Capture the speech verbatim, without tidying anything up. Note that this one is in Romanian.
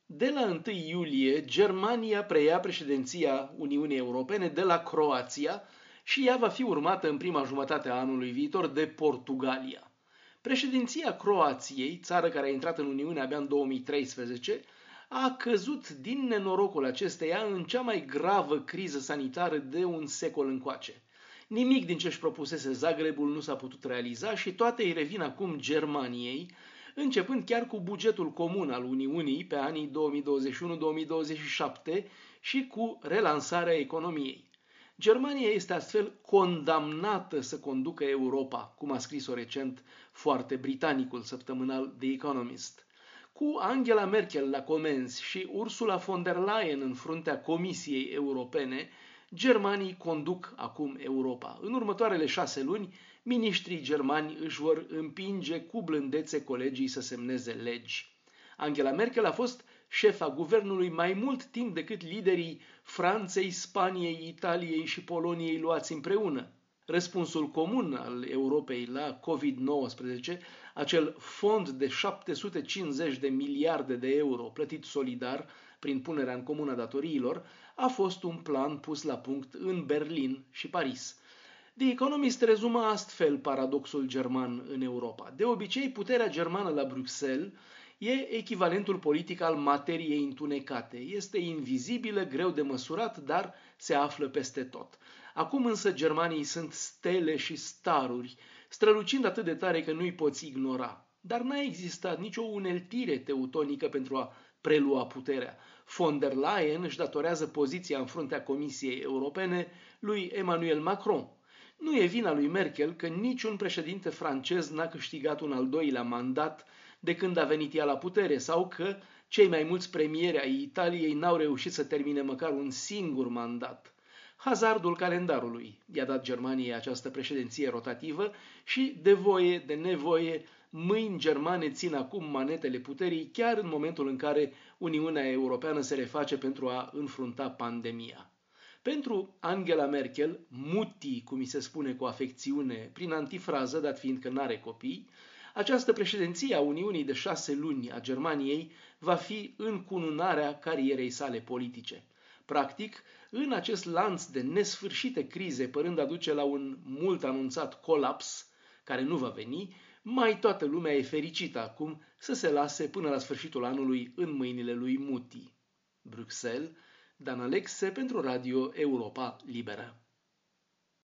De la întâi iulie, Germania preia președinția Uniunii Europene de la Croația și ea va fi urmată în prima jumătate a anului viitor de Portugalia. Președinția Croației, țară care a intrat în Uniune abia în două mii treisprezece, a căzut din nenorocul acesteia în cea mai gravă criză sanitară de un secol încoace. Nimic din ce-și propusese Zagrebul nu s-a putut realiza și toate îi revin acum Germaniei, începând chiar cu bugetul comun al Uniunii pe anii două mii douăzeci și unu două mii douăzeci și șapte și cu relansarea economiei. Germania este astfel condamnată să conducă Europa, cum a scris-o recent foarte britanicul săptămânal The Economist. Cu Angela Merkel la comenzi și Ursula von der Leyen în fruntea Comisiei Europene, germanii conduc acum Europa. În următoarele șase luni, miniștrii germani își vor împinge cu blândețe colegii să semneze legi. Angela Merkel a fost șefa guvernului mai mult timp decât liderii Franței, Spaniei, Italiei și Poloniei luați împreună. Răspunsul comun al Europei la covid nouăsprezece, acel fond de șapte sute cincizeci de miliarde de euro plătit solidar prin punerea în comun a datoriilor, a fost un plan pus la punct în Berlin și Paris. The Economist rezumă astfel paradoxul german în Europa. De obicei, puterea germană la Bruxelles e echivalentul politic al materiei întunecate. Este invizibilă, greu de măsurat, dar se află peste tot. Acum însă germanii sunt stele și staruri, strălucind atât de tare că nu-i poți ignora. Dar n-a existat nicio uneltire teutonică pentru a prelua puterea. Von der Leyen își datorează poziția în fruntea Comisiei Europene lui Emmanuel Macron. Nu e vina lui Merkel că niciun președinte francez n-a câștigat un al doilea mandat de când a venit ea la putere sau că cei mai mulți premieri ai Italiei n-au reușit să termine măcar un singur mandat. Hazardul calendarului i-a dat Germaniei această președinție rotativă și, de voie, de nevoie, mâini germane țin acum manetele puterii chiar în momentul în care Uniunea Europeană se reface pentru a înfrunta pandemia. Pentru Angela Merkel, mutti, cum îi se spune cu afecțiune, prin antifrază, dat fiind că n-are copii, această președinție a Uniunii de șase luni a Germaniei va fi încununarea carierei sale politice. Practic, în acest lanț de nesfârșite crize, părând a duce la un mult anunțat colaps, care nu va veni, mai toată lumea e fericită acum să se lase până la sfârșitul anului în mâinile lui Muti. Bruxelles, Dan Alexe pentru Radio Europa Liberă.